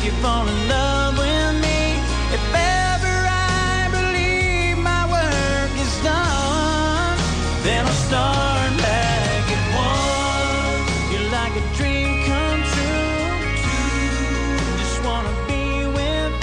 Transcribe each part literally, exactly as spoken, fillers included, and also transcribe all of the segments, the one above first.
make you fall in love with me. If ever I believe my work is done, then I'll start back at one. You're like a dream come true. Just wanna be with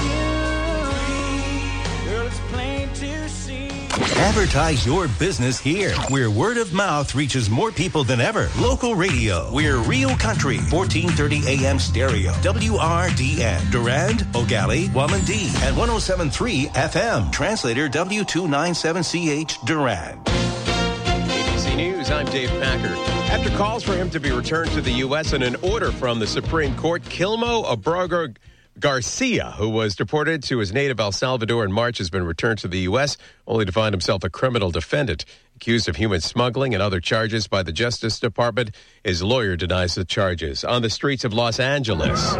you. Girl, it's plain to see. Advertise your business here, where word of mouth reaches more people than ever. Local radio. We're Real Country, fourteen thirty A M stereo. W R D N. Durand, Ogali, Wamandee, and one oh seven point three F M. Translator W two ninety-seven C H Durand. A B C News, I'm Dave Packer. After calls for him to be returned to the U S and an order from the Supreme Court, Kilmo Abrago Garcia, who was deported to his native El Salvador in March, has been returned to the U S, only to find himself a criminal defendant. Accused of human smuggling and other charges by the Justice Department, his lawyer denies the charges. On the streets of Los Angeles,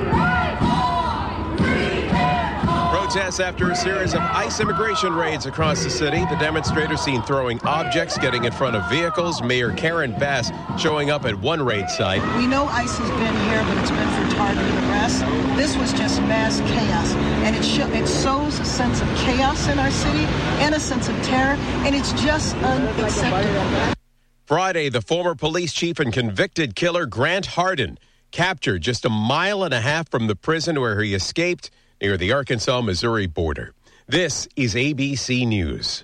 protests after a series of ICE immigration raids across the city. The demonstrators seen throwing objects, getting in front of vehicles. Mayor Karen Bass showing up at one raid site. We know ICE has been here, but it's been for targeted arrests. This was just mass chaos, and it, sh- it sows a sense of chaos in our city and a sense of terror, and it's just unacceptable. Friday, the former police chief and convicted killer Grant Hardin captured just a mile and a half from the prison where he escaped near the Arkansas-Missouri border. This is A B C News.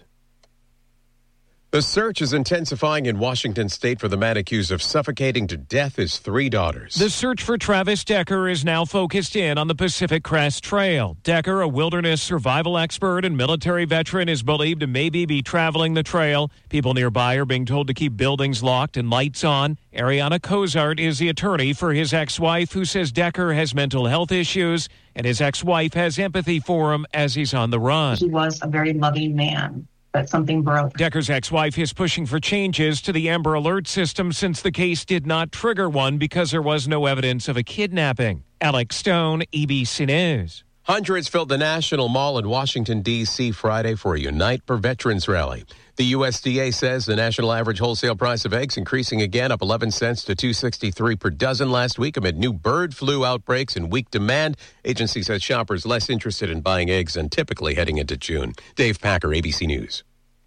The search is intensifying in Washington state for the man accused of suffocating to death his three daughters. The search for Travis Decker is now focused in on the Pacific Crest Trail. Decker, a wilderness survival expert and military veteran, is believed to maybe be traveling the trail. People nearby are being told to keep buildings locked and lights on. Ariana Cozart is the attorney for his ex-wife, who says Decker has mental health issues, and his ex-wife has empathy for him as he's on the run. He was a very loving man, but something broke. Decker's ex-wife is pushing for changes to the Amber Alert system since the case did not trigger one because there was no evidence of a kidnapping. Alex Stone, A B C News. Hundreds filled the National Mall in Washington, D C Friday for a Unite for Veterans rally. The U S D A says the national average wholesale price of eggs increasing again, up eleven cents to two dollars and sixty-three cents per dozen last week amid new bird flu outbreaks and weak demand. Agency says shoppers less interested in buying eggs than typically heading into June. Dave Packer, A B C News.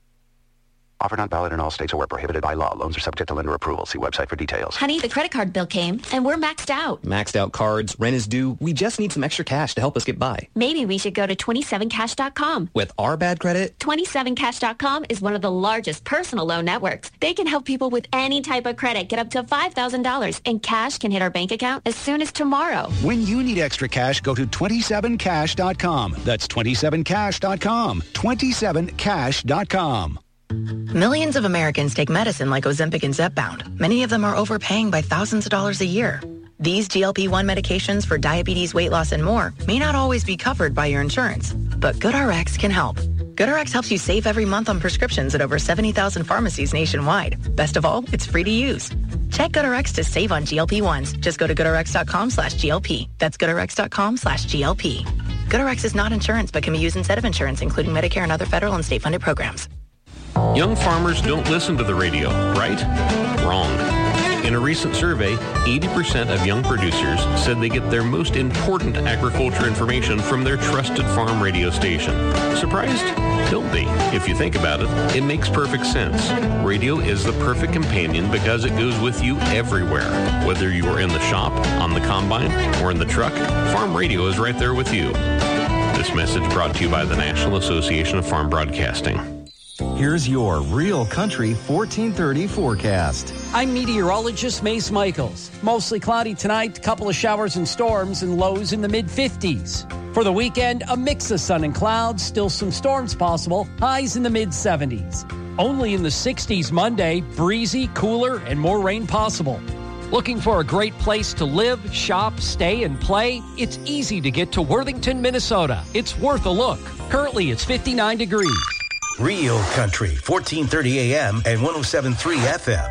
Offer not valid in all states or where prohibited by law. Loans are subject to lender approval. See website for details. Honey, the credit card bill came, and we're maxed out. Maxed out cards, rent is due. We just need some extra cash to help us get by. Maybe we should go to twenty-seven cash dot com. With our bad credit? twenty-seven cash dot com is one of the largest personal loan networks. They can help people with any type of credit get up to five thousand dollars, and cash can hit our bank account as soon as tomorrow. When you need extra cash, go to twenty-seven cash dot com. That's twenty-seven cash dot com. twenty-seven cash dot com. Millions of Americans take medicine like Ozempic and Zepbound. Many of them are overpaying by thousands of dollars a year. These G L P one medications for diabetes, weight loss, and more may not always be covered by your insurance, but GoodRx can help. GoodRx helps you save every month on prescriptions at over seventy thousand pharmacies nationwide. Best of all, it's free to use. Check GoodRx to save on G L P ones. Just go to goodrx dot com slash G L P. That's goodrx dot com slash G L P. GoodRx is not insurance, but can be used instead of insurance, including Medicare and other federal and state-funded programs. Young farmers don't listen to the radio, right? Wrong. In a recent survey, eighty percent of young producers said they get their most important agriculture information from their trusted farm radio station. Surprised? Don't be. If you think about it, it makes perfect sense. Radio is the perfect companion because it goes with you everywhere. Whether you are in the shop, on the combine, or in the truck, farm radio is right there with you. This message brought to you by the National Association of Farm Broadcasting. Here's your Real Country fourteen thirty forecast. I'm meteorologist Mace Michaels. Mostly cloudy tonight, couple of showers and storms, and lows in the mid-fifties. For the weekend, a mix of sun and clouds, still some storms possible, highs in the mid-seventies. Only in the sixties Monday, breezy, cooler, and more rain possible. Looking for a great place to live, shop, stay, and play? It's easy to get to Worthington, Minnesota. It's worth a look. Currently, it's fifty-nine degrees. Real Country, fourteen thirty A M and one oh seven point three F M.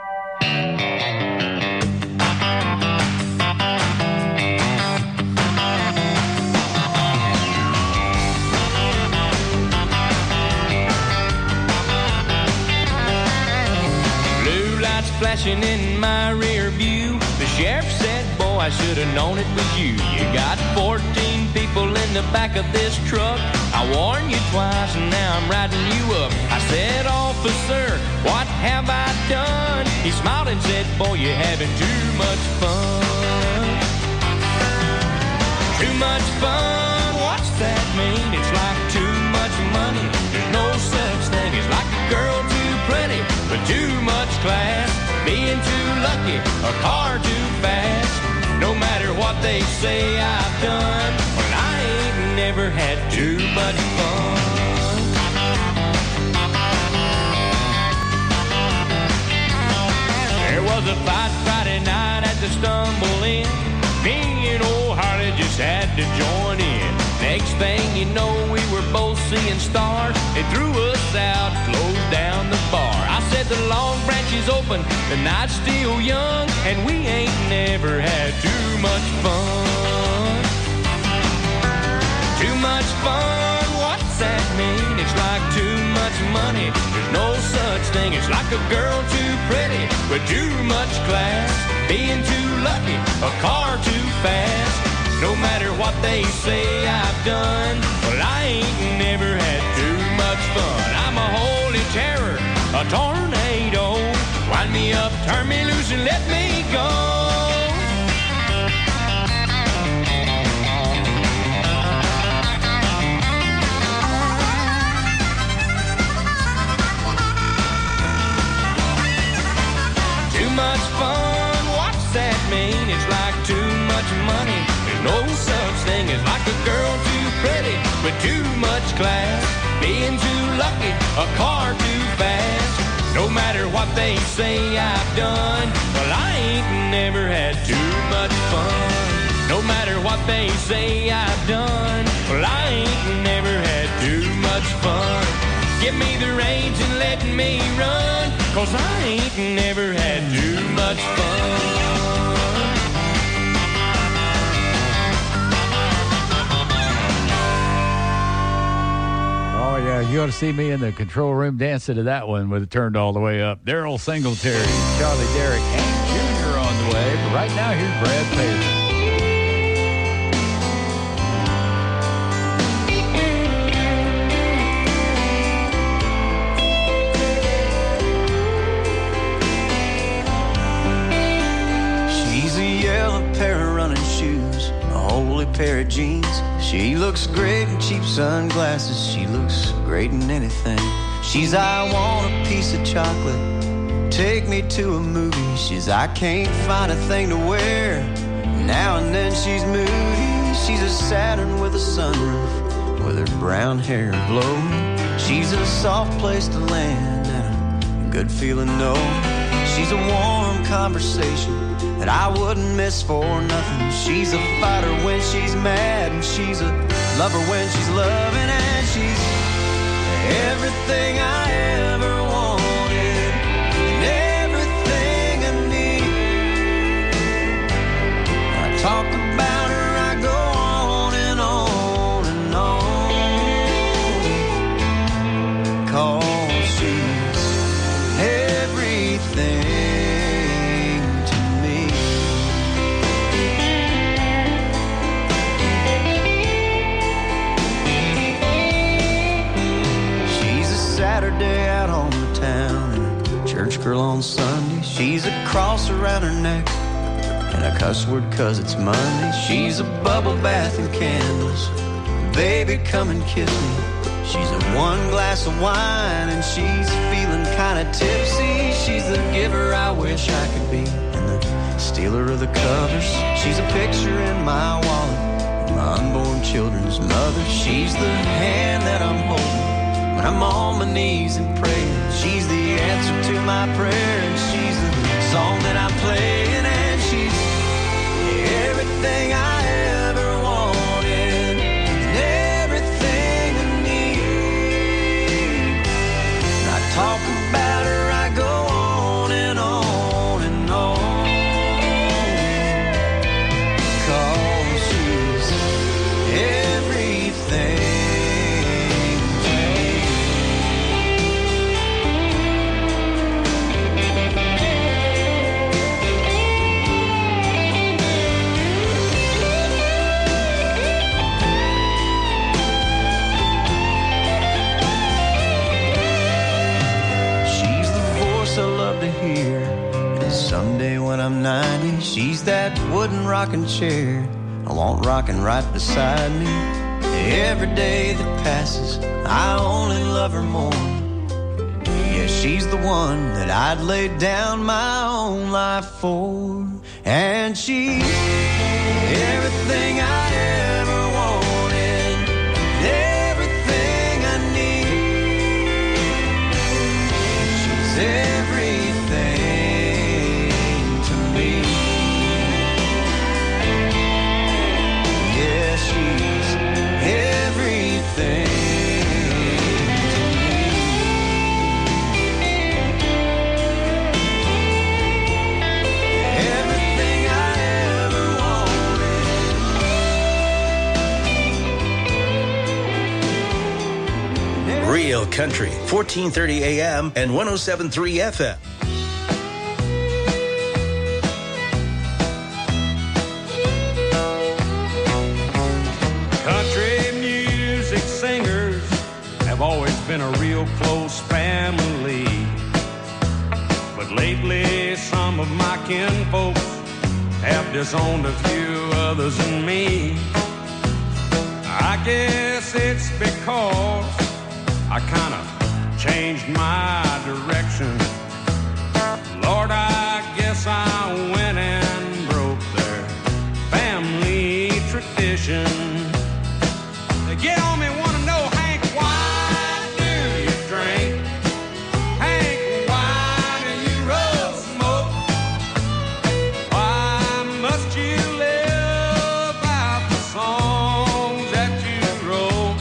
Blue lights flashing in my rear view. The sheriff said, boy, I should have known it was you. You got fourteen in the back of this truck. I warned you twice and now I'm riding you up. I said, officer, what have I done? He smiled and said, boy, you're having too much fun. Too much fun, what's that mean? It's like too much money. There's no such thing as like a girl too pretty, but too much class. Being too lucky, a car too fast. No matter what they say I've done, well, I ain't never had too much fun. There was a fight Friday night at the Stumble Inn. Me and old Harley just had to join in. Next thing you know, we were both seeing stars. They threw us out, closed down the bar. I said the long branch is open, the night's still young, and we ain't never had too much fun. Too much fun, what's that mean? It's like too much money. There's no such thing. It's like a girl too pretty, with too much class. Being too lucky, a car too fast. No matter what they say I've done, well, I ain't never had too much fun. I'm a holy terror, a tornado. Wind me up, turn me loose, and let me go. Too much fun, what's that mean? It's like too much money. No such thing as like a girl too pretty, with too much class. Being too lucky, a car too fast. No matter what they say I've done, well, I ain't never had too much fun. No matter what they say I've done, well, I ain't never had too much fun. Give me the reins and let me run, 'cause I ain't never had too much fun. Yeah, you ought to see me in the control room dancing to that one with it turned all the way up. Daryl Singletary, Charlie Derrick, and Junior on the way. But right now, here's Brad Paisley. She's a yellow pair of running shoes, a holy pair of jeans. She looks great in cheap sunglasses. She looks great in anything. She's, I want a piece of chocolate, take me to a movie. She's, I can't find a thing to wear. Now and then she's moody. She's a Saturn with a sunroof, with her brown hair blowing. She's a soft place to land and a good feeling no. She's a warm conversation that I wouldn't miss for nothing. She's a fighter when she's mad, and she's a lover when she's loving, and she's everything I ever wanted, and everything I need. I talk about her, I go on and on and on, 'cause she's everything. Saturday out on the town, and a church girl on Sunday. She's a cross around her neck and a cuss word 'cause it's Monday. She's a bubble bath and candles. Baby, come and kiss me. She's a one glass of wine and she's feeling kinda tipsy. She's the giver I wish I could be, and the stealer of the covers. She's a picture in my wallet, my unborn children's mother. She's the hand that I'm holding when I'm on my knees and praying. She's the answer to my prayer, and she's the song that I'm playing, and she's everything I ever wanted, and everything I need. And I talk about her, I go on and on and on, 'cause she's everything. she's that wooden rocking chair I want rocking right beside me. Every day that passes, I only love her more. Yeah, she's the one that I'd lay down my own life for. And she's everything I ever wanted, everything I need. She's everything to me. Yeah, she's everything. Real Country, fourteen thirty A M and one oh seven point three F M. Country music singers have always been a real close family. But lately some of my kinfolks have disowned a few others than me. I guess it's because I kind of changed my direction. Lord, I guess I went and broke their family tradition. They get on me, want to know, Hank, why do you drink? Hank, why do you roll smoke? Why must you live out the songs that you wrote?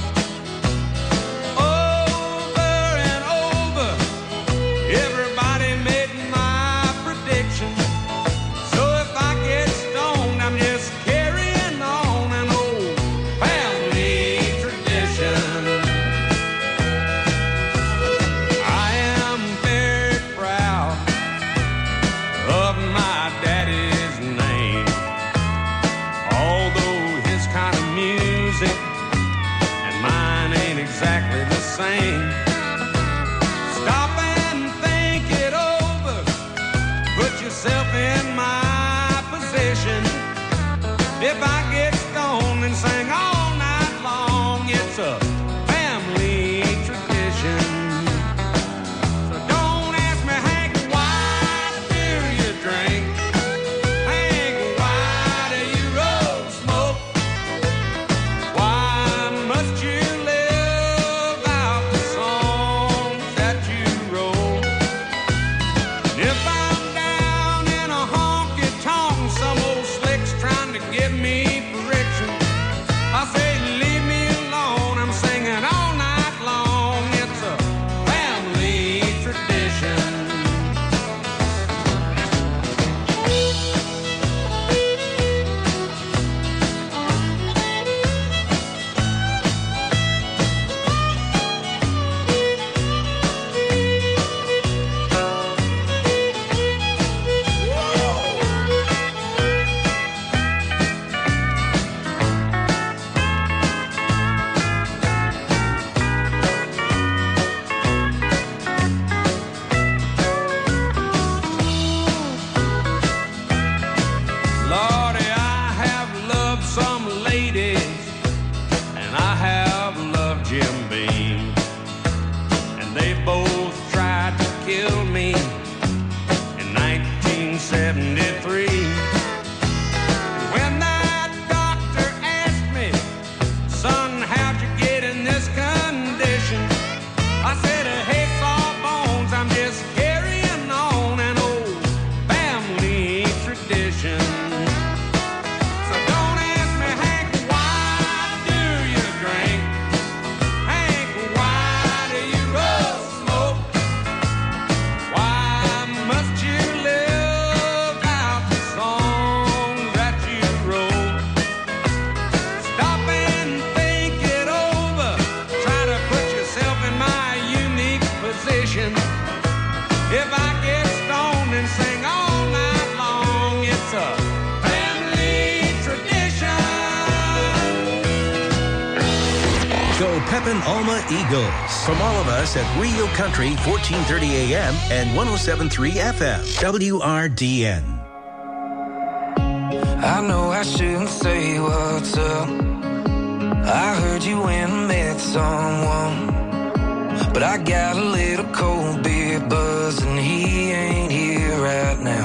Stop and think it over. Put yourself in my position. If I get stoned and sing all night long, it's a family tradition. So don't ask me, Hank, why do you drink? Hank, why do you roll smoke? Why must you Pepin Alma Eagles. From all of us at Rio Country, fourteen thirty A M and one oh seven point three F M. W R D N. I know I shouldn't say what's up. I heard you went and met someone, but I got a little cold beer buzz and he ain't here right now.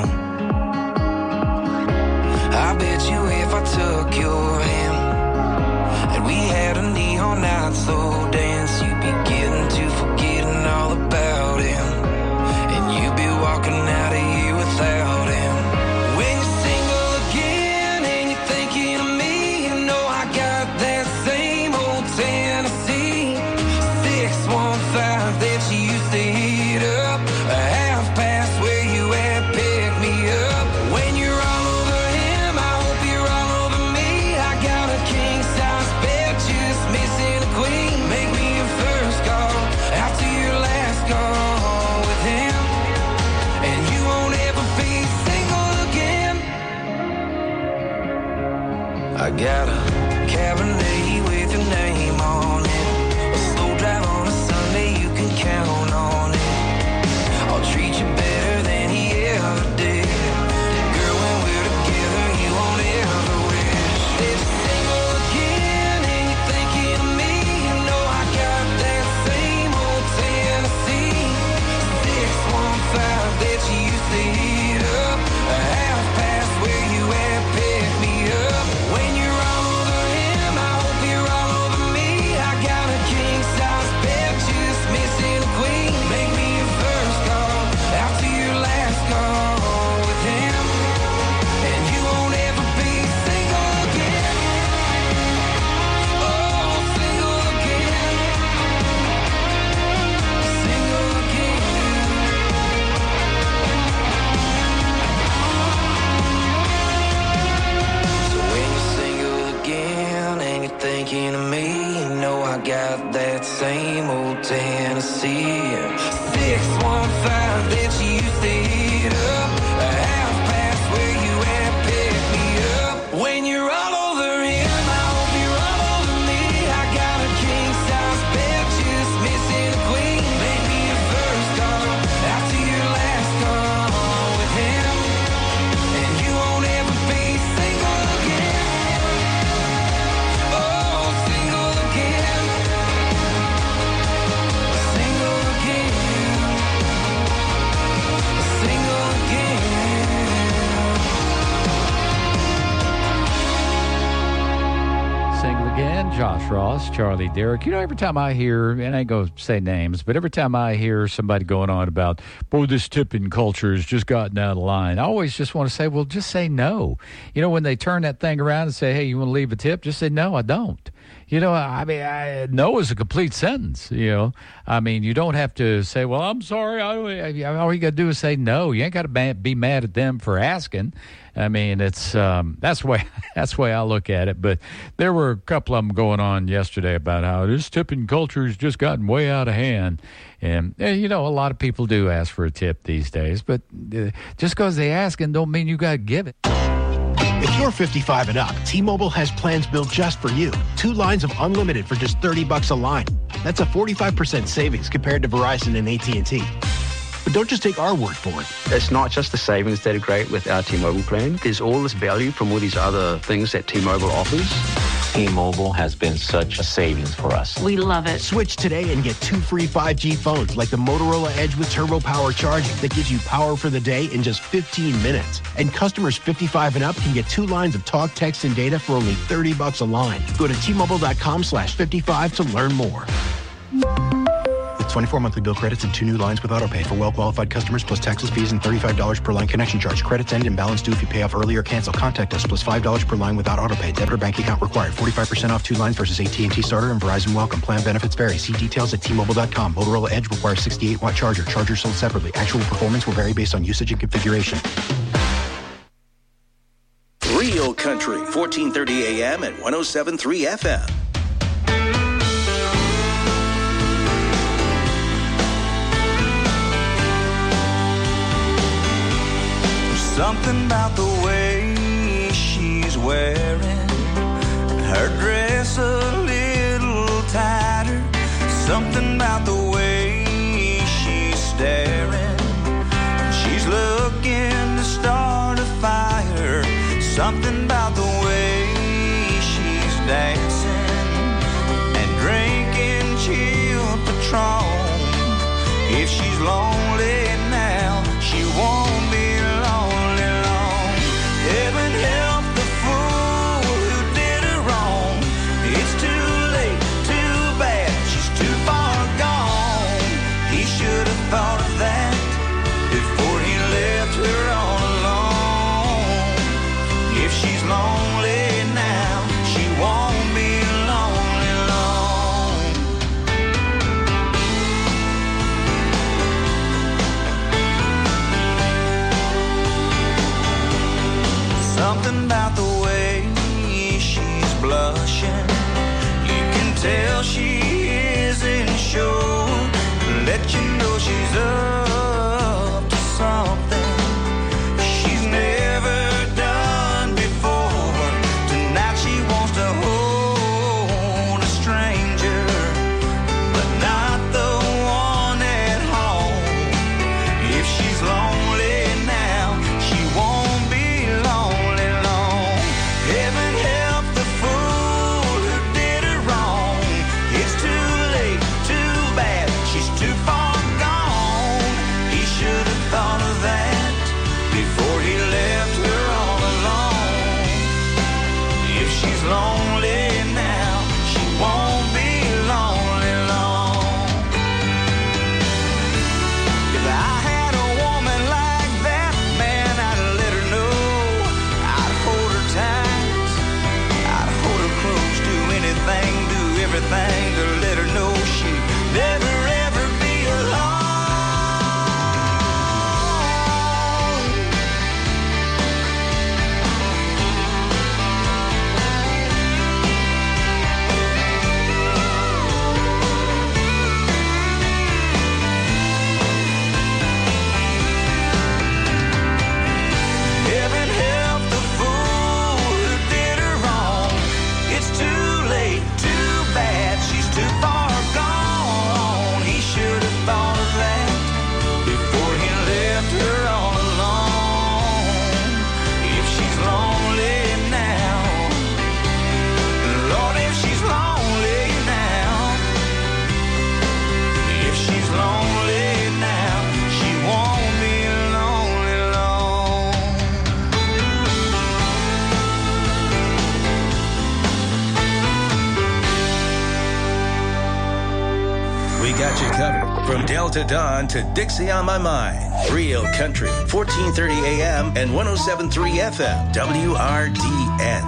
I bet you if I took your hand and we had a neon night slow dance, you'd be getting to forgetting all about him, and you'd be walking out of here without him. When you're single again and you're thinking of me, you know I got that same old Tennessee six one five that you used to heat up, a half past where you at, pick me up. When you're all over him, I hope you're all over me. I got a king size bed, just missing a queen. Make me your first call after your last call with him, and you won't ever be single again. I got a Cabernet with your name on it, a slow drive on a Sunday, you can count on it. I'll treat you better than he ever did. Girl, when we're together, you won't ever wish that you're single again and you're thinking of me. You know I got that same old Tennessee six one five that you used to heat up, a half past where you at, pick me up. When you're all over him, I hope you're all over me. I got a king size bed, just missing a queen. Make me your first call after your last call with him, and you won't ever be single again. Oh, single again, single again. So when you're single again and you're thinking of me, you know I got that same old Tennessee six one five that you used to heat up, a half past where you at, pick me up. When you're all over him, I hope you're all over me. I got a king size bed, just missing a queen. Make me your first call after your last call with him, and you won't ever be single again. Oh, single again, single again, single again. Single again, Josh Ross, Charlie Derrick. You know, every time I hear, and I ain't going to say names, but every time I hear somebody going on about, boy, this tipping culture has just gotten out of line, I always just want to say, well, just say no. You know, when they turn that thing around and say, hey, you want to leave a tip? Just say, no, I don't. You know, I mean, I, no is a complete sentence, you know. I mean, you don't have to say, well, I'm sorry. I, I, all you got to do is say no. You ain't got to be mad at them for asking. I mean, it's um, that's the way that's the way I look at it. But there were a couple of them going on yesterday about how this tipping culture has just gotten way out of hand. And, and you know, a lot of people do ask for a tip these days. But uh, just because they asking don't mean you got to give it. If you're fifty-five and up, T-Mobile has plans built just for you. Two lines of unlimited for just thirty bucks a line. That's a forty-five percent savings compared to Verizon and A T and T. But don't just take our word for it. It's not just the savings that are great with our T-Mobile plan. There's all this value from all these other things that T-Mobile offers. T-Mobile has been such a savings for us. We love it. Switch today and get two free five G phones like the Motorola Edge with Turbo Power charging that gives you power for the day in just fifteen minutes. And customers fifty-five and up can get two lines of talk, text, and data for only thirty bucks a line. Go to T-Mobile.com slash 55 to learn more. With twenty-four monthly bill credits and two new lines with autopay for well-qualified customers plus taxes, fees, and thirty-five dollars per line connection charge. Credits end and balance due if you pay off early or cancel. Contact us plus five dollars per line without autopay. Debit or bank account required. forty-five percent off two lines versus A T and T Starter and Verizon Welcome. Plan benefits vary. See details at T Mobile dot com. Motorola Edge requires sixty-eight watt charger. Charger sold separately. Actual performance will vary based on usage and configuration. Real Country, fourteen thirty A M and one oh seven point three F M. Something about the way she's wearing her dress a little tighter. Something about the way she's staring. She's looking to start a fire. Something about dancing and drinking chilled Patron. If she's lonely now, she won't be lonely long. Heaven help the fool who did her wrong. It's too late, too bad, she's too far gone. He should have thought of that before he left her all alone. If she's lonely now, she won't be lonely long. Something about the way she's blushing, you can tell she isn't sure. Let you know she's up to something she's never done before. Tonight she wants to hold a stranger, but not the one at home. If she's lonely now, she won't be lonely long. Heaven help the fool who did her wrong. It's too late, too bad, she's too far gone. He should have thought of that before he left her all alone. If she's lonely now, she won't be lonely long. If I had a woman like that, man, I'd let her know. I'd hold her tight, I'd hold her close, do anything, do everything to let her know she'd never ever be alone. Heaven help the fool who did her wrong. It's too late, too bad, she's too far gone. He should have thought of that before he left her all alone. If she's lonely now, Lord, if she's lonely now, if she's lonely now, she won't be lonely long. We got you covered. From Delta Dawn to Dixie on My Mind. Real Country, fourteen thirty A M and one oh seven point three F M, W R D N.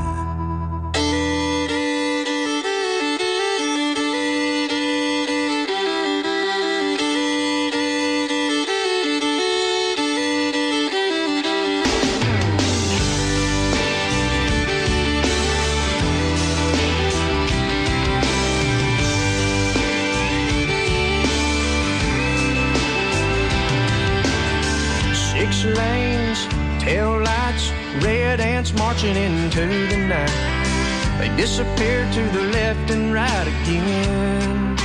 Six lanes, tail lights, red ants marching into the night. They disappear to the left and right again.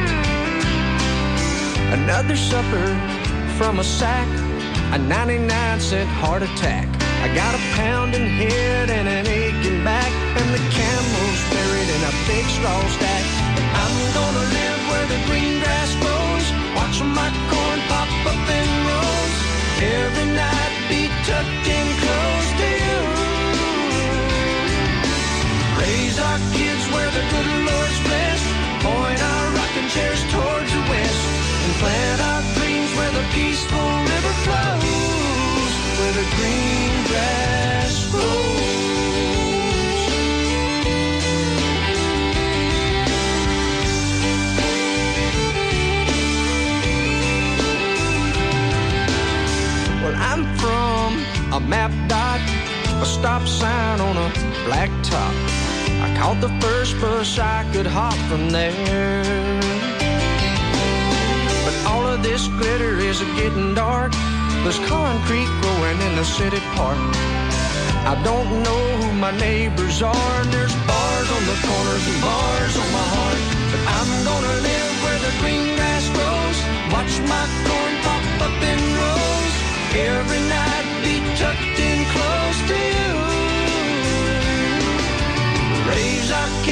Another supper from a sack, a ninety-nine cent heart attack. I got a pounding head and an aching back, and the camel's buried in a big straw stack. I'm gonna live where the green grass grows, watch my corn pop up in rows. Every night be tucked in close to you. Raise our kids where the good Lord's blessed, point our rocking chairs towards the west, and plant our dreams where the peaceful river flows, where the green grass grows. Well, I'm from a map dot, a stop sign on a black top. I caught the first bus I could hop from there. But all of this glitter is getting dark. There's concrete growing in the city park. I don't know who my neighbors are, and there's bars on the corners and bars on my heart. But I'm gonna live where the green grass grows, watch my corn pop up in rows. Every night be tucked in close to you. Raise our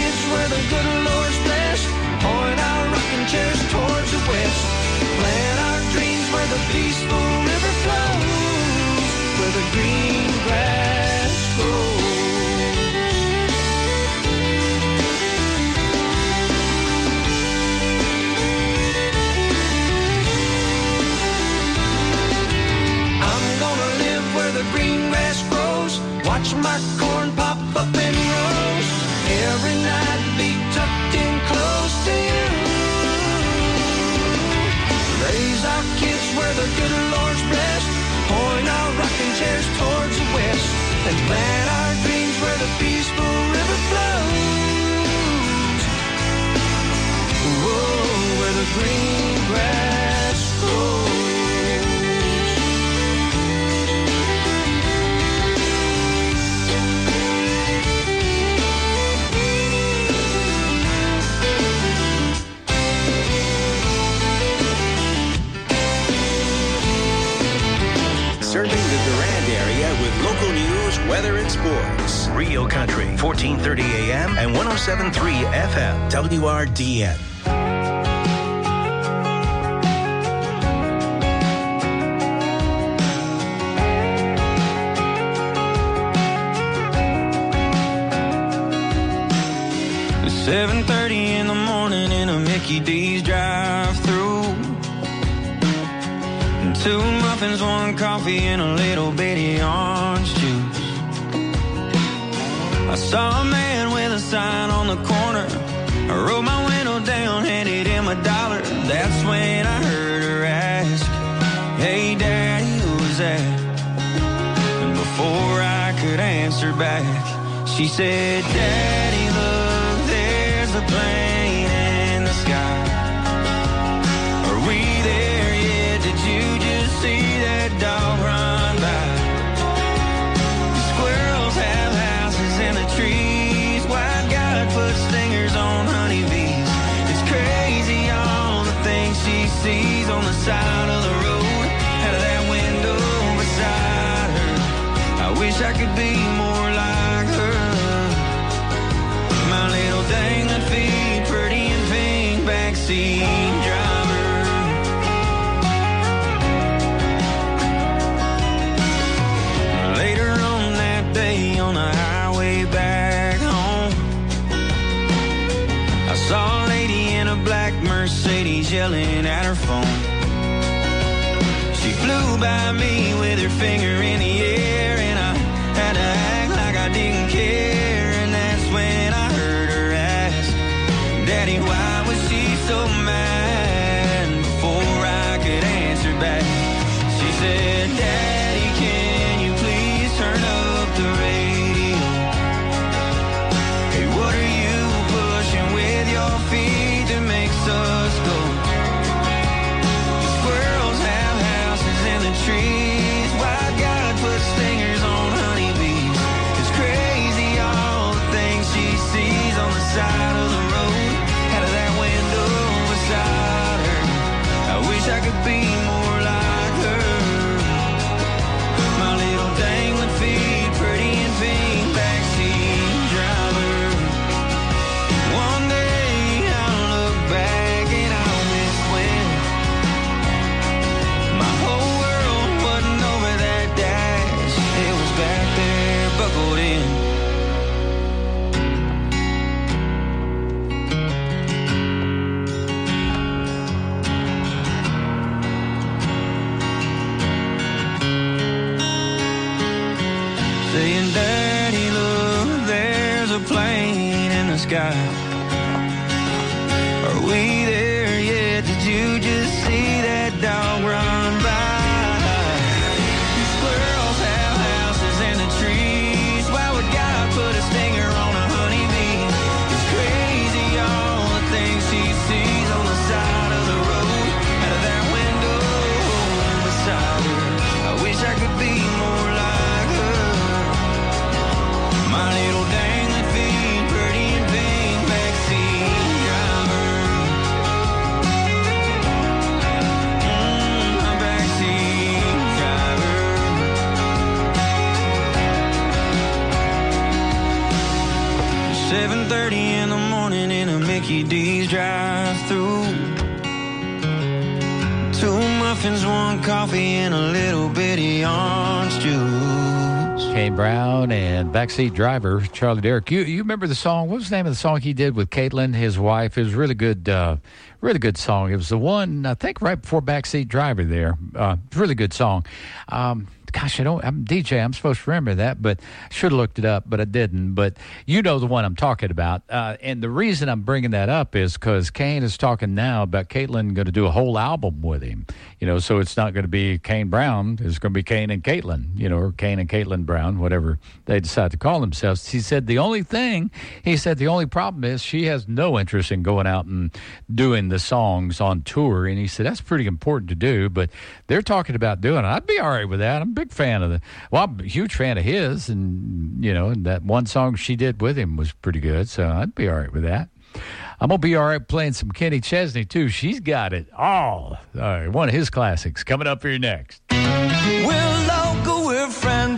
weather and sports. Real Country, fourteen thirty A M and one oh seven point three F M, W R D N. seven thirty in the morning in a Mickey D's drive-thru. Two muffins, one coffee, and a little bitty orange juice. I saw a man with a sign on the corner. I rolled my window down, handed him a dollar. That's when I heard her ask, "Hey, Daddy, who's that?" And before I could answer back, she said, "Daddy, look, there's a plane in the sky. Are we there yet? Did you just see that dog run by? The squirrels have houses in the trees. White God put stingers on honeybees. It's crazy all the things she sees on the side of the road, out of that window beside her. I wish I could be more like her. My little dangling feet, pretty and pink, backseat driver." Later on that day on the highway back home, I saw a lady in a black Mercedes yelling at her phone. She flew by me with her finger in the air, and I had to act like I didn't care. And that's when I heard her ask, "Daddy, why was she so mad?" Before I could answer back, she said, "Daddy, can you please turn up the radio? Hey, what are you pushing with your feet that makes us go? The squirrels have houses in the trees. Why God put stingers on honeybees? It's crazy all the things she sees on the side of the road, out of that window beside her. I wish I could be more like her. My little dangling feet, pretty and pink, backseat driver. One day I'll look back and I'll miss when my whole world wasn't over that dash. It was back there, buckled in." Saying, "Daddy, look, there's a plane in the sky. Are we there yet? Did you just see that dog run by? The squirrels have houses in the trees. Why would God put a stinger on a honeybee? It's crazy all the things she sees on the side of the road, out of that window beside her. I wish I could be more like her. My little dangling feet, pretty and pink, backseat driver. Mm, my backseat driver. seven thirty in the morning in a Mickey D's drive-thru. Two muffins, one coffee, and a little bitty orange juice. Kane Brown and Backseat Driver, Charlie Derrick. You you remember the song? What was the name of the song he did with Caitlin, his wife? It was a really good, uh, really good song. It was the one, I think, right before Backseat Driver there. Uh, really good song. Um, gosh, I don't, I'm D J, I'm supposed to remember that, but I should have looked it up, but I didn't. But you know the one I'm talking about. Uh, and the reason I'm bringing that up is because Kane is talking now about Caitlin going to do a whole album with him. You know, so it's not going to be Kane Brown. It's going to be Kane and Caitlin, you know, or Kane and Caitlin Brown, whatever they decide to call themselves. He said the only thing, he said the only problem is she has no interest in going out and doing the songs on tour. And he said that's pretty important to do, but they're talking about doing it. I'd be all right with that. I'm a big fan of the, well, I'm a huge fan of his. And, you know, and that one song she did with him was pretty good. So I'd be all right with that. I'm going to be all right playing some Kenny Chesney, too. She's got it all. All right, one of his classics coming up here next. We're local, we're friendly.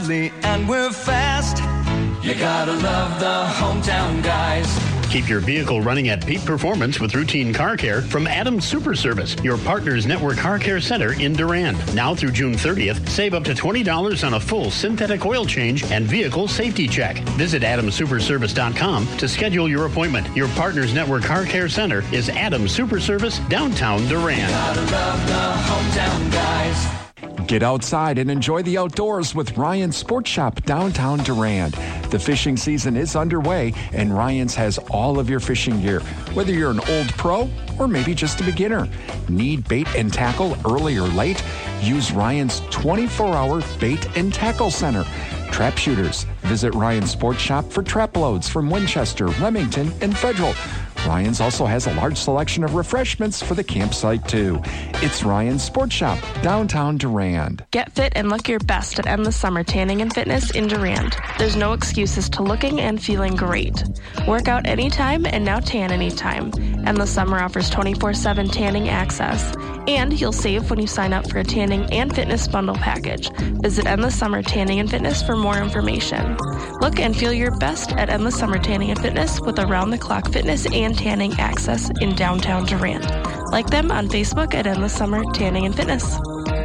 lively and we're fast. You gotta love the hometown guys. Keep your vehicle running at peak performance with routine car care from Adams Super Service, your partner's network car care center in Durand. Now through June thirtieth, save up to twenty dollars on a full synthetic oil change and vehicle safety check. Visit adams super service dot com to schedule your appointment. Your partner's network car care center is Adams Super Service, downtown Durand. Gotta love the hometown guys. Get outside and enjoy the outdoors with Ryan's Sports Shop downtown Durand. The fishing season is underway, and Ryan's has all of your fishing gear, whether you're an old pro or maybe just a beginner. Need bait and tackle early or late? Use Ryan's twenty-four hour bait and tackle center. Trap shooters. Visit Ryan's Sports Shop for trap loads from Winchester, Remington, and Federal. Ryan's also has a large selection of refreshments for the campsite, too. It's Ryan's Sports Shop, downtown Durand. Get fit and look your best at Endless Summer Tanning and Fitness in Durand. There's no excuses to looking and feeling great. Work out anytime and now tan anytime. Endless Summer offers twenty-four seven tanning access. And you'll save when you sign up for a tanning and fitness bundle package. Visit Endless Summer Tanning and Fitness for more information. Look and feel your best at Endless Summer Tanning and Fitness with around-the-clock fitness and tanning access in downtown Durand. Like them on Facebook at Endless Summer Tanning and Fitness.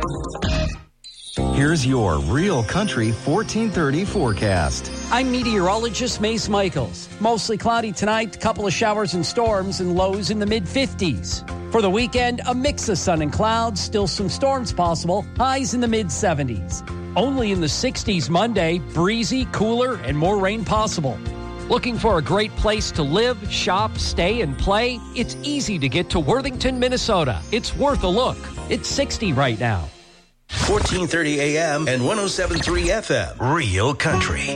Here's your Real Country fourteen thirty forecast. I'm meteorologist Mace Michaels. Mostly cloudy tonight, couple of showers and storms, and lows in the mid fifties. For the weekend, a mix of sun and clouds, still some storms possible, highs in the mid seventies. Only in the sixties Monday, breezy, cooler, and more rain possible. Looking for a great place to live, shop, stay, and play? It's easy to get to Worthington, Minnesota. It's worth a look. It's sixty right now. fourteen thirty A M and one oh seven point three F M. Real Country.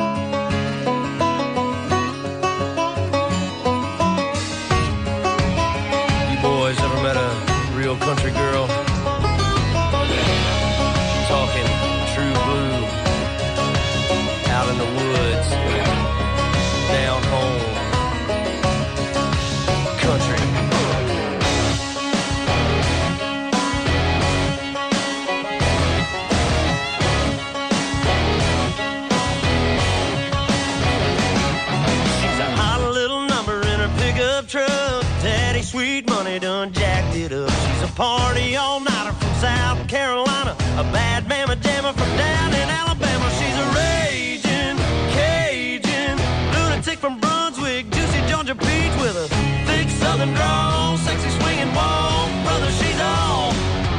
Boys ever met a real country girl? Talking true blue, out in the woods, down home, country. She's a hot little number in her pickup truck. Daddy sweet money done jacked it up. She's a party all-nighter from South Carolina, a bad mama jammer from down in Alabama. She's a raging Cajun lunatic from Brunswick, juicy Georgia peach with a thick southern drawl, sexy swinging walk. Brother, she's all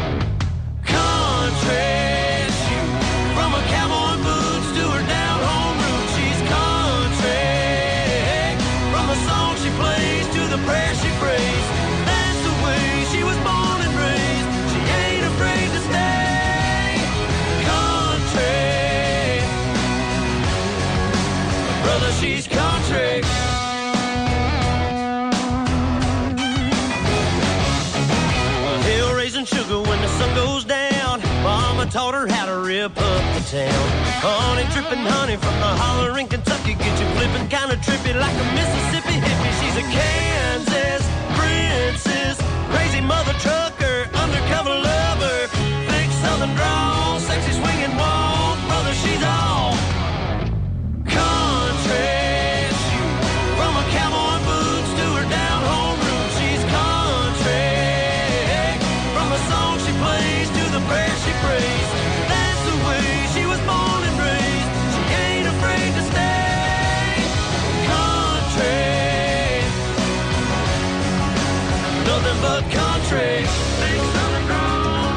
country. She, from her cowboy boots to her down home roots, she's country. From the song she plays to the prayer she prays, that's the way she was born and raised. She ain't afraid to stay country. Brother, she's country. Hill raising sugar when the sun goes down. Mama taught her how to rip up the town. Honey dripping honey from the holler in Kentucky, get you flipping kind of trippy like a Mississippi hippie. She's a Kansas princess, crazy mother trucker, undercover lover, thick southern drawl, sexy swinging walk. Brother, she's all country. From her cowboy boots to her down home roots, she's country. From the song she plays to the prayer she prays, that's the way she was born and raised. She ain't afraid to stay country. Nothing but country. Big southern drawl,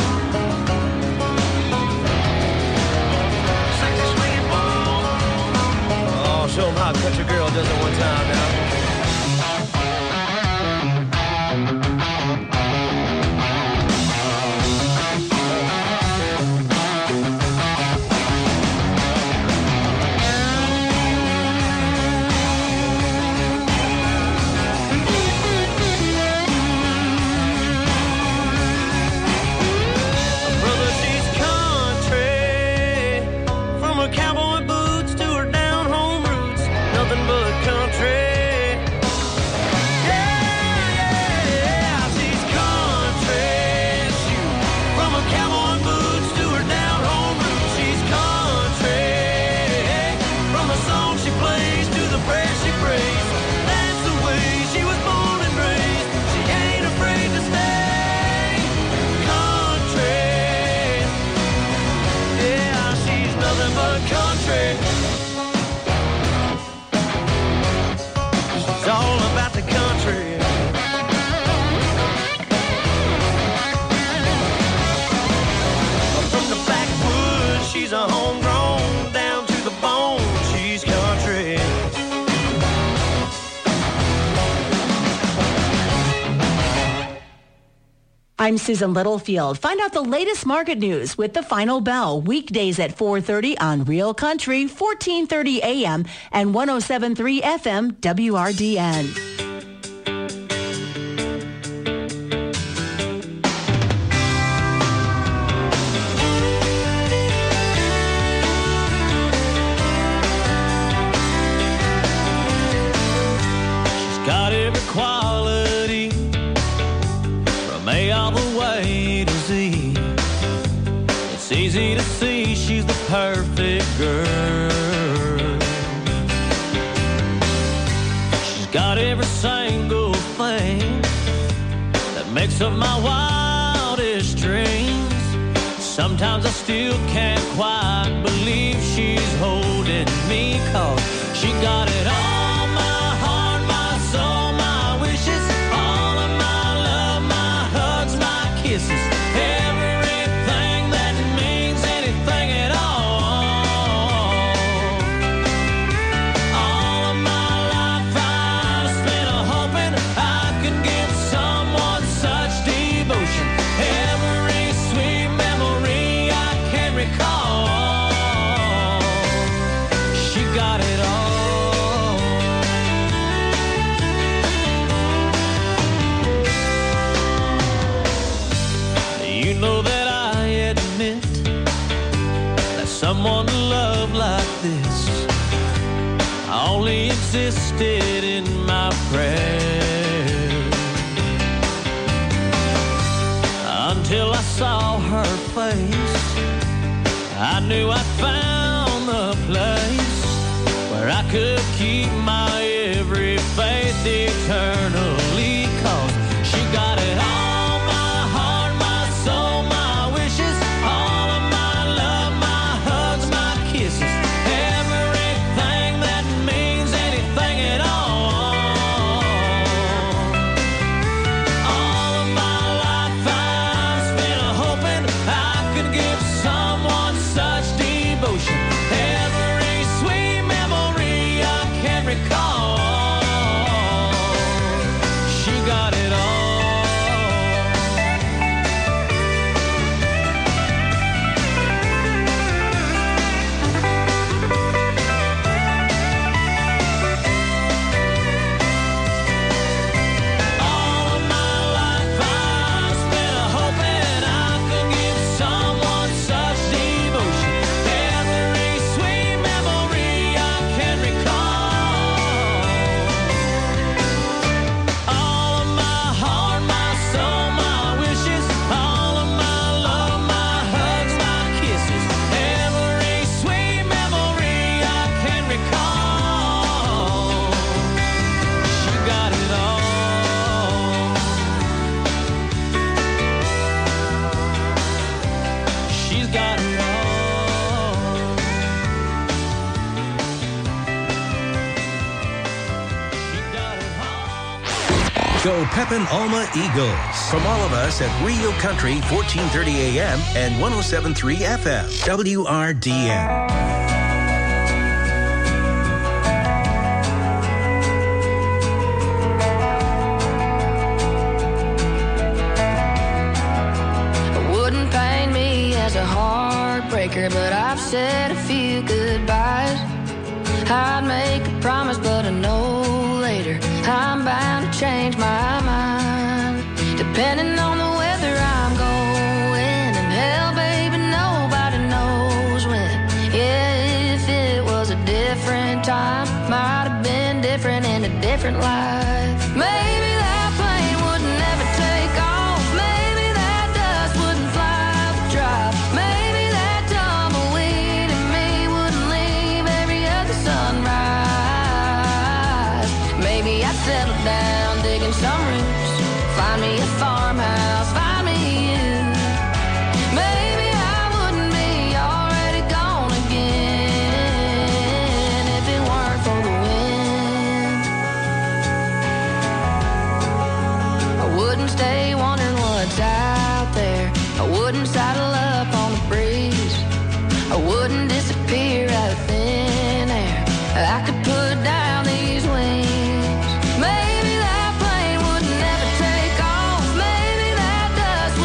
sexy swinging walk. Oh, show 'em how a country girl does it one time now. Brother, she's country. From her cowboy boots to her down home roots, nothing but country. I'm Susan Littlefield. Find out the latest market news with the Final Bell weekdays at four thirty on Real Country, fourteen thirty A M and one oh seven point three F M W R D N. Got every quality from A all the way to Z. It's easy to see she's the perfect girl. She's got every single thing that makes up my wildest dreams. Sometimes I still can't quite believe she's holding me, 'cause she got it all. Everything that means anything at all. All of my life I've spent hoping I could give someone such devotion. Every sweet memory I can recall. She got it all. You know that I admit that someone to love like this only existed in my prayers, until I saw her face. I knew I'd found the place where I could keep my every faith eternally, 'cause she got it all. Go Pepin Alma Eagles. From all of us at Rio Country, fourteen thirty A M and one oh seven point three F M, W R D N. As a heartbreaker, but I've said a few goodbyes. I'd make a promise, but I know later I'm bound to change my mind. Depending on the weather I'm going, and hell, baby, nobody knows when. Yeah, if it was a different time, might have been different in a different life. Maybe that plane would never take off. Maybe that dust wouldn't fly the drive. Maybe that tumbleweed in me wouldn't leave every other sunrise. Maybe I'd settle down digging some roots, find me a farmhouse, find me you. Maybe I wouldn't be already gone again if it weren't for the wind. I wouldn't stay wondering what's out there. I wouldn't saddle up on the breeze. I wouldn't disappear out of thin air. I could put down these wings. Maybe that plane would never take off. Maybe that dust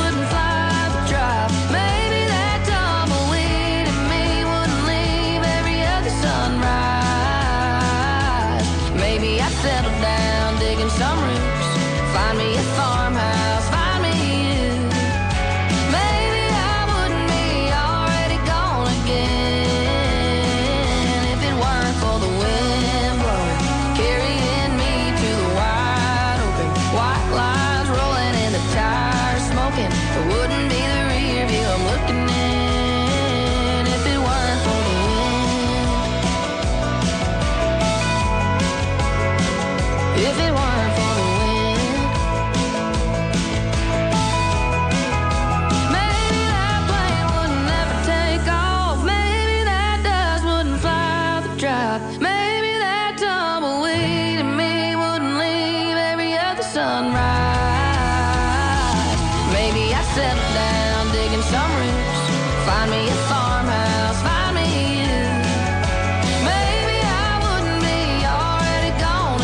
settle down, digging some roots. Find me a farmhouse, find me you. Maybe I wouldn't be already gone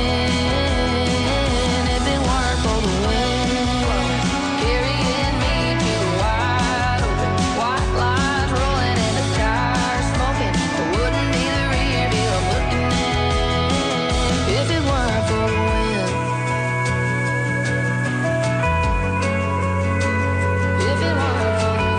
again if it weren't for the wind carrying me to the wide open. White lines rolling and the tires smoking. It wouldn't be the rear view I'm looking at if it weren't for the wind. If it weren't for the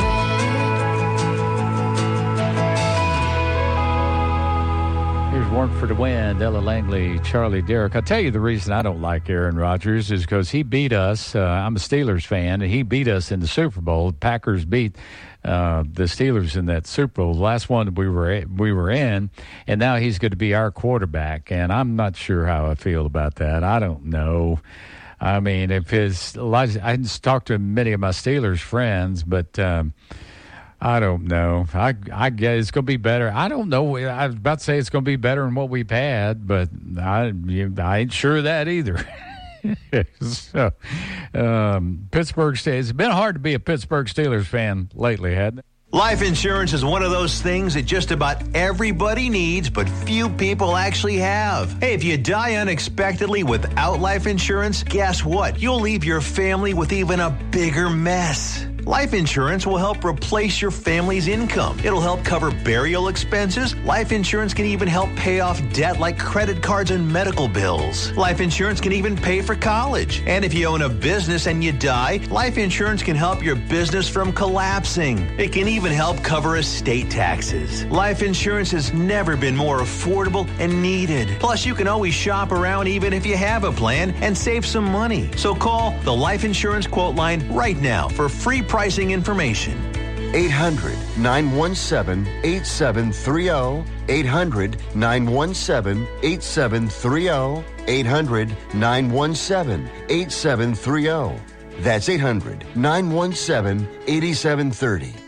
Here's Warrant for the Wind, Ella Langley, Charlie Derrick. I'll tell you the reason I don't like Aaron Rodgers is because he beat us. Uh, I'm a Steelers fan, and he beat us in the Super Bowl. Packers beat uh, the Steelers in that Super Bowl, the last one we were we were in, and now he's going to be our quarterback, and I'm not sure how I feel about that. I don't know. I mean, if his Elijah, I didn't talk to many of my Steelers friends, but um, I don't know. I I guess it's going to be better. I don't know. I was about to say it's going to be better than what we've had, but I you, I ain't sure of that either. so, um, Pittsburgh Steelers. It's been hard to be a Pittsburgh Steelers fan lately, hasn't it? Life insurance is one of those things that just about everybody needs, but few people actually have. Hey, if you die unexpectedly without life insurance, guess what? You'll leave your family with even a bigger mess. Life insurance will help replace your family's income. It'll help cover burial expenses. Life insurance can even help pay off debt like credit cards and medical bills. Life insurance can even pay for college. And if you own a business and you die, life insurance can help your business from collapsing. It can even help cover estate taxes. Life insurance has never been more affordable and needed. Plus, you can always shop around even if you have a plan and save some money. So call the Life Insurance Quote Line right now for free pricing information. eight hundred, nine one seven, eight seven three zero. eight hundred, nine one seven, eight seven three zero. eight hundred, nine one seven, eight seven three zero. That's eight hundred, nine one seven, eight seven three zero.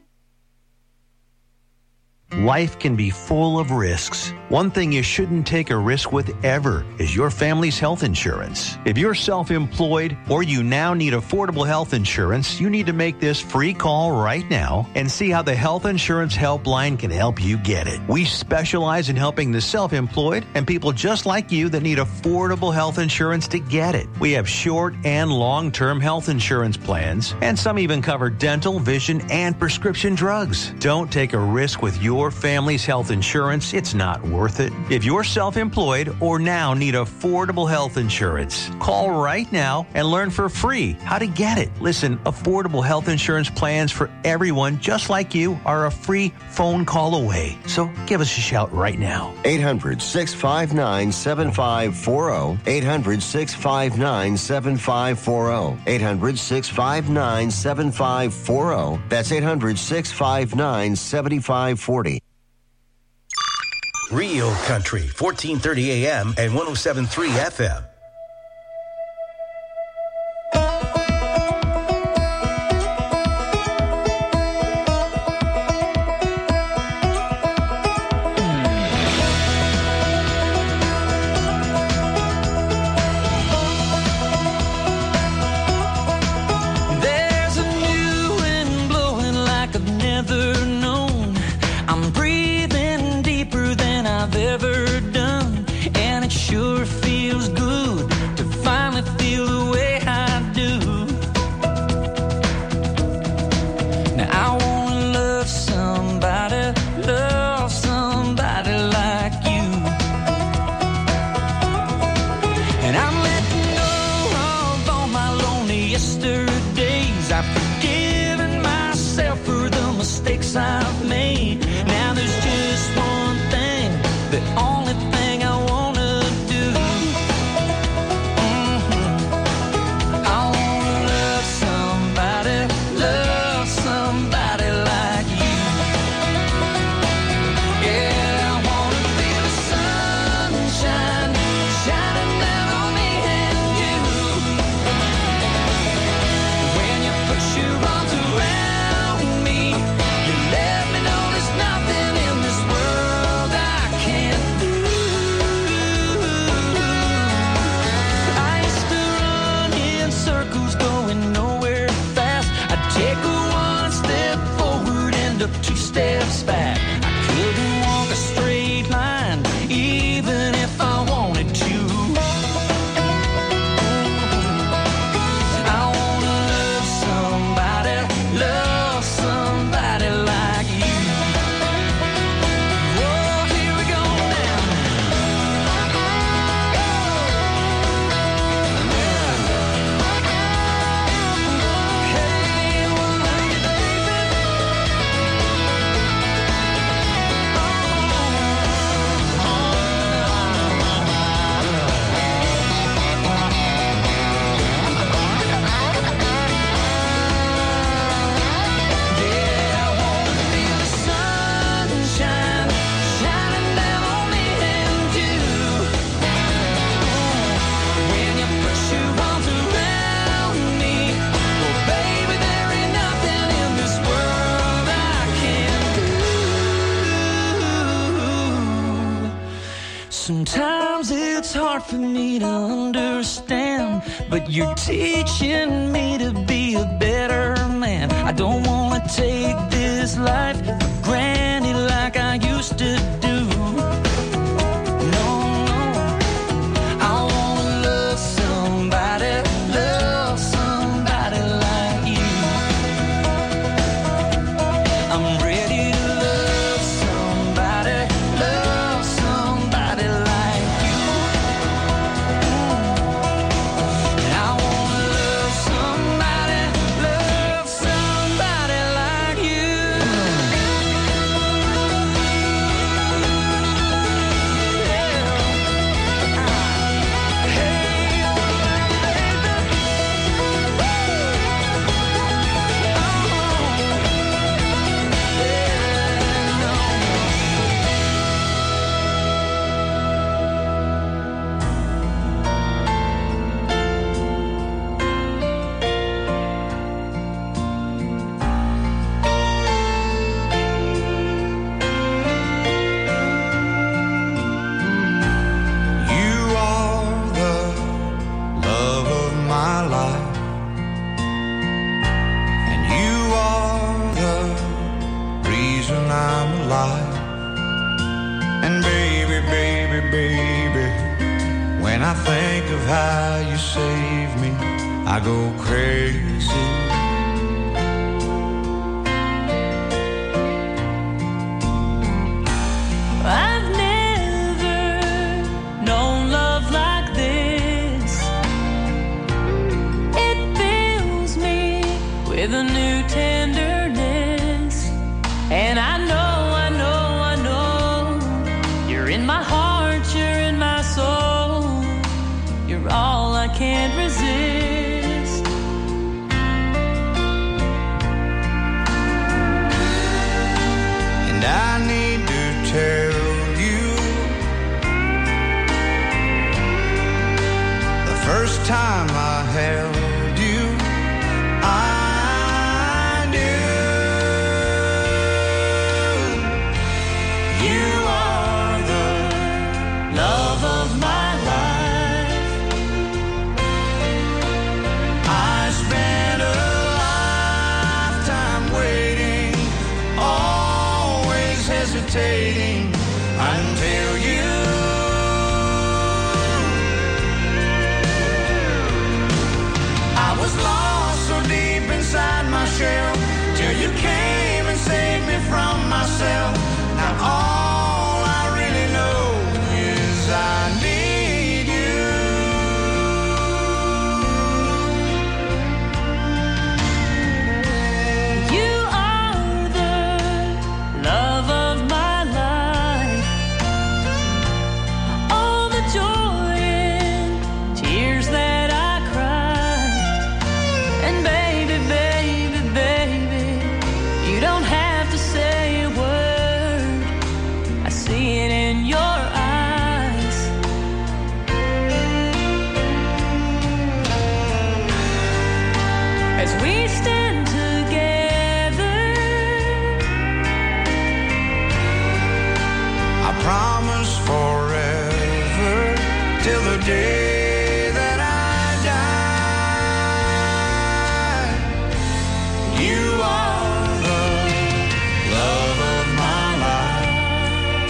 Life can be full of risks. One thing you shouldn't take a risk with ever is your family's health insurance. If you're self-employed or you now need affordable health insurance, you need to make this free call right now and see how the Health Insurance Helpline can help you get it. We specialize in helping the self-employed and people just like you that need affordable health insurance to get it. We have short and long-term health insurance plans, and some even cover dental, vision, and prescription drugs. Don't take a risk with your family's health insurance. It's not worth it. If you're self-employed or now need affordable health insurance, call right now and learn for free how to get it. Listen, affordable health insurance plans for everyone just like you are a free phone call away. So give us a shout right now. eight hundred, six five nine, seven five four zero. eight hundred, six five nine, seven five four zero. eight hundred, six five nine, seven five four zero. That's eight hundred, six five nine, seven five four zero. Real Country, fourteen thirty A M and one oh seven point three F M. There's a new wind blowing like I've never known. I'm breathing deeper than I've ever done, and it sure feels good Sometimes it's hard for me to understand, but you're teaching me to be a better man. I don't want to take this life for granted like I used to do. No, no, I want to love somebody, love somebody like you. I'm ready to love somebody, love somebody like you. And I want to love somebody, love somebody like you. You are the love of my life, and you are the reason I'm alive. And baby, baby, baby, when I think of how you saved me, I go crazy. I've never known love like this. It fills me with a new tenderness. And I know, I know, I know, you're in my heart, you're in my soul. You're all I can't resist. And I need to tell you, the first time I held you, I knew you are the love of my life. I spent a lifetime waiting, always hesitating until you. I was lost so deep inside my shell till you came and saved me from myself. Now all I really know is I need you. You are the love of my life. All the joy and tears that I cry. And baby, baby, baby, you don't have to say a word. I see it in your eyes. As we stand together, I promise forever till the day that I die. You are the love of my life.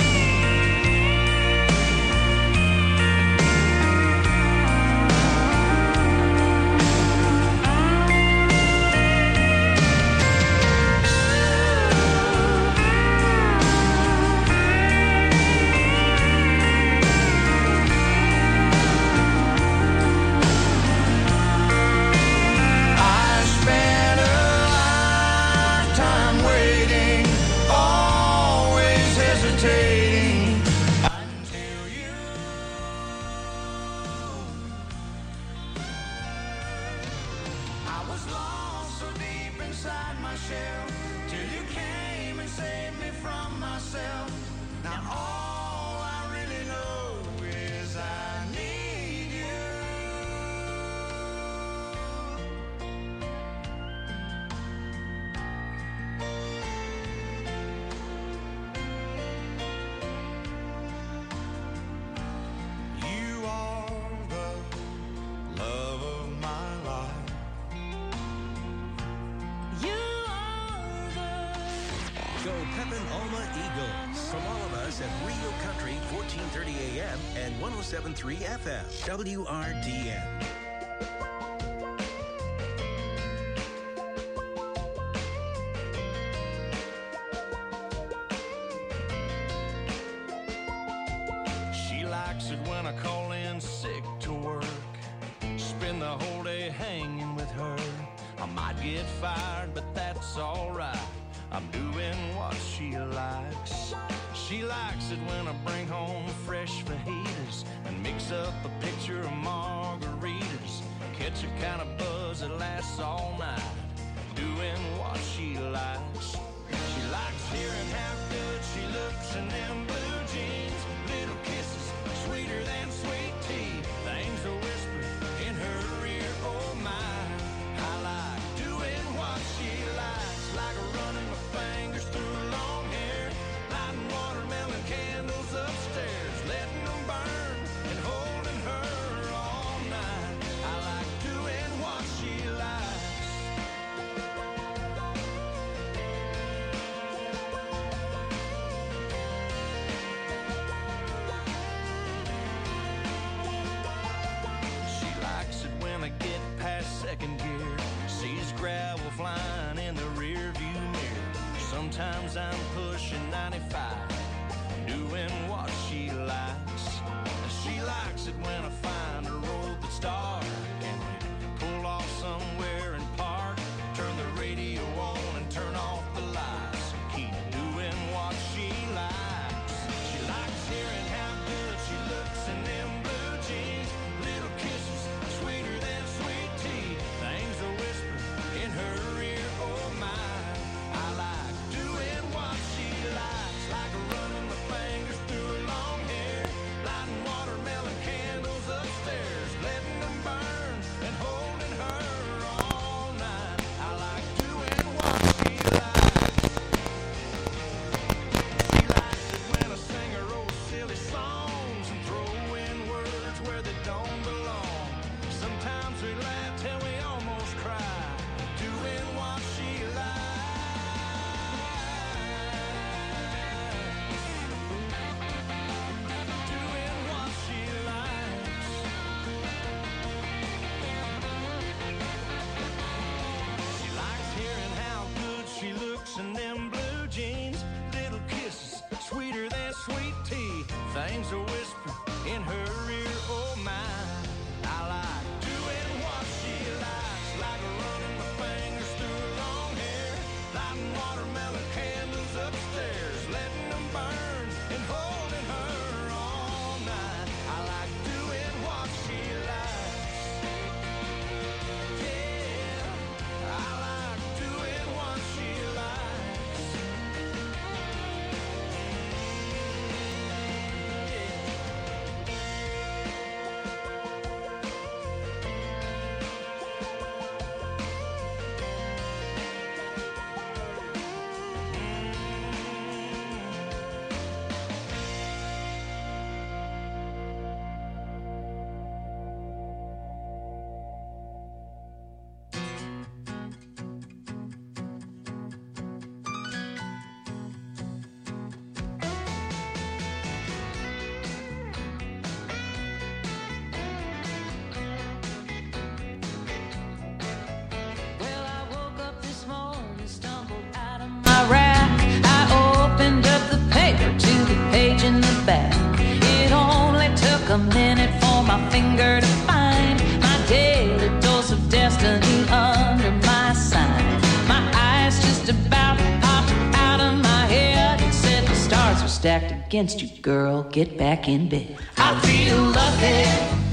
Pepin Alma Eagles. From all of us at Rio Country, fourteen thirty A M and one oh seven point three F M, W R D N. She likes it when I call in sick to work. Spend the whole day hanging with her. I might get fired, but that's alright. I'm doing what she likes. She likes it when I bring home fresh fajitas and mix up a pitcher of margaritas. Catch a kind of buzz that lasts all night. Doing what she likes. She likes hearing how good she looks in them blue jeans. Little kisses, sweeter than sweet tea. Things are whispered in her ear, oh my. I like doing what she likes, like running my fingers through long hair, lighting watermelon candles upstairs, letting them burn and holding her all night. I like doing what she likes. She likes it when I get past second gear, sees gravel flying in the rear view mirror. Sometimes I'm pushing ninety-five, doing what she likes. She likes it when I find a road that's dark and we pull off somewhere and park. Turn the radio on and turn off the lights. Keep doing what she likes. She likes hearing how good she looks in them blue jeans. Little kisses, sweeter than sweet tea. Things are whispered in her ear, oh my. I like doing what she likes, like running my fingers through her long hair, lighting watermelon candles upstairs, letting them burn and holding her all night. I like doing what she likes. She likes it when I sing her old silly songs and throw in words where they don't belong. Sometimes we laugh till we almost cry, doing what she likes. Doing what she likes. She likes hearing how good she looks in them blue jeans. Little kisses, sweeter than sweet tea. Things are whispered in her ear, oh my. I like doing what she likes, like running my fingers through her long hair, lighting watermelon candles upstairs, letting them burn and holding her all night. I like doing what she likes. Yeah, I like doing what she likes. Well, I woke up this morning, stumbled out of my rack. I opened up the paper to the page in the back. It only took a minute for my finger to find my daily dose of destiny under my sign. My eyes just about popped out of my head and said the stars are stacked against you, girl. Get back in bed. I feel lucky.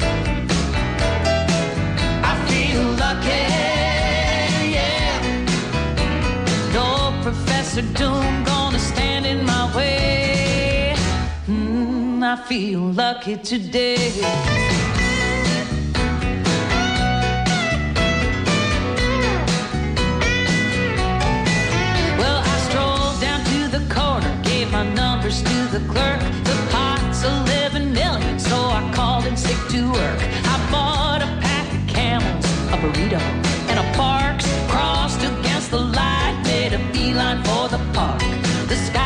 I feel lucky. Yeah. No Professor Doom gonna stand in my way. Mm, I feel lucky today. Well, I strolled down to the corner, gave my numbers to the clerk. The pot's eleven million, so I called in sick to work. I bought a pack of Camels, a burrito, and a Parks. Crossed against the light, made a beeline for the park. The sky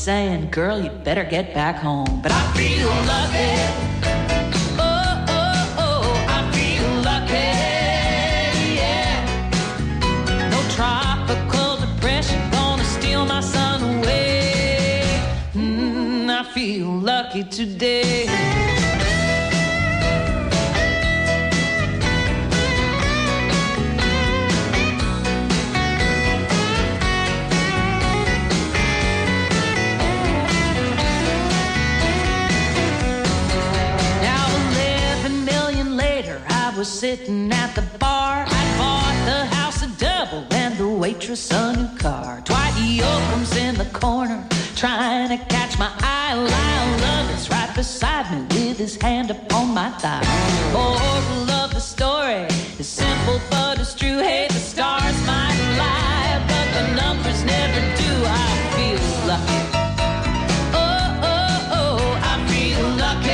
saying, girl, you better get back home. But I feel lucky. Oh, oh, oh, I feel lucky. Yeah. No tropical depression gonna steal my sun away. Mm, I feel lucky today. Was sitting at the bar. I bought the house a double and the waitress a new car. Dwight Yoakam's in the corner trying to catch my eye. Lyle Lovett right beside me with his hand upon my thigh. Moral of the story is simple but it's true. Hey, the stars might